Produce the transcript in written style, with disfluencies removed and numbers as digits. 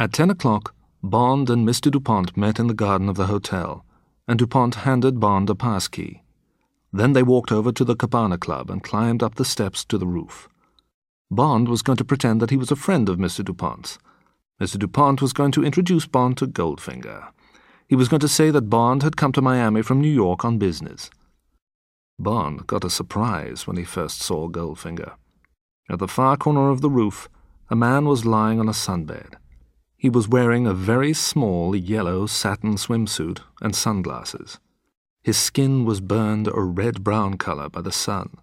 At 10 o'clock, Bond and Mr. Dupont met in the garden of the hotel, and Dupont handed Bond a passkey. Then they walked over to the Cabana Club and climbed up the steps to the roof. Bond was going to pretend that he was a friend of Mr. Dupont's. Mr. Dupont was going to introduce Bond to Goldfinger. He was going to say that Bond had come to Miami from New York on business. Bond got a surprise when he first saw Goldfinger. At the far corner of the roof, a man was lying on a sunbed. He was wearing a very small yellow satin swimsuit and sunglasses. His skin was burned a red-brown color by the sun.